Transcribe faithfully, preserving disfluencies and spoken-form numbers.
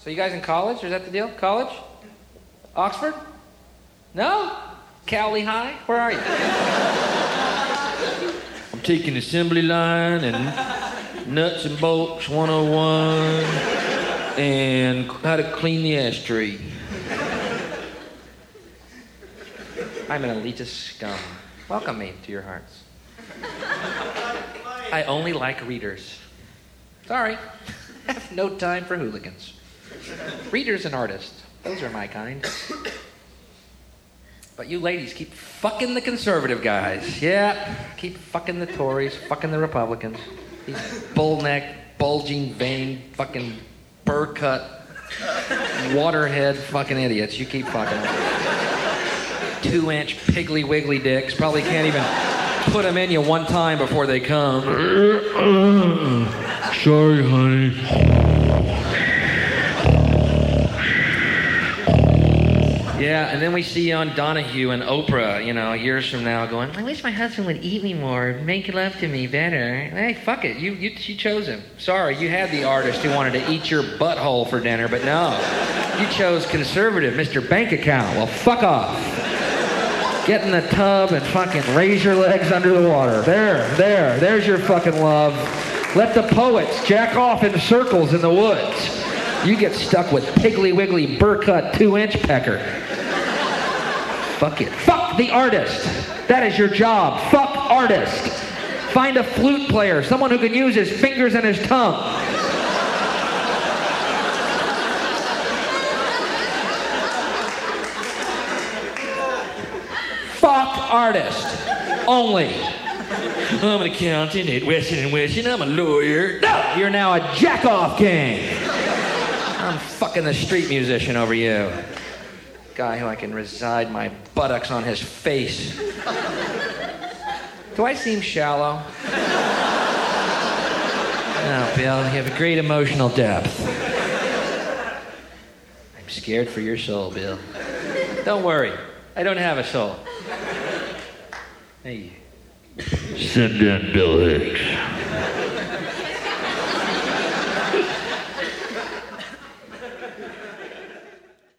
So you guys in college? Is that the deal? College? Oxford? No? Cowley High? Where are you? I'm taking assembly line and nuts and bolts one oh one and how to clean the ashtray. I'm an elitist scum. Welcome me to your hearts. I only like readers. Sorry. I have no time for hooligans. Readers and artists. Those are my kind. But you ladies keep fucking the conservative guys. Yeah. Keep fucking the Tories, fucking the Republicans. These bull-necked, bulging, vein, fucking burr-cut, waterhead fucking idiots. You keep fucking them. Two-inch piggly wiggly dicks. Probably can't even put them in you one time before they come. Sorry, honey. Yeah, and then we see you on Donahue and Oprah, you know, years from now going, I wish my husband would eat me more, make love to me better. Hey, fuck it. You, you, you chose him. Sorry, you had the artist who wanted to eat your butthole for dinner, but no. You chose conservative, Mister Bank Account. Well, fuck off. Get in the tub and fucking raise your legs under the water. There, there, there's your fucking love. Let the poets jack off in circles in the woods. You get stuck with Piggly Wiggly burr-cut two-inch pecker. Fuck it. Fuck the artist. That is your job. Fuck artist. Find a flute player, someone who can use his fingers and his tongue. Fuck artist. Only. I'm an accountant at Weston and Weston. I'm a lawyer. No! You're now a jack-off king. I'm fucking the street musician over you. Guy who I can reside my buttocks on his face. Do I seem shallow? No, Bill, you have a great emotional depth. I'm scared for your soul, Bill. Don't worry, I don't have a soul. Hey. Send in Bill Hicks.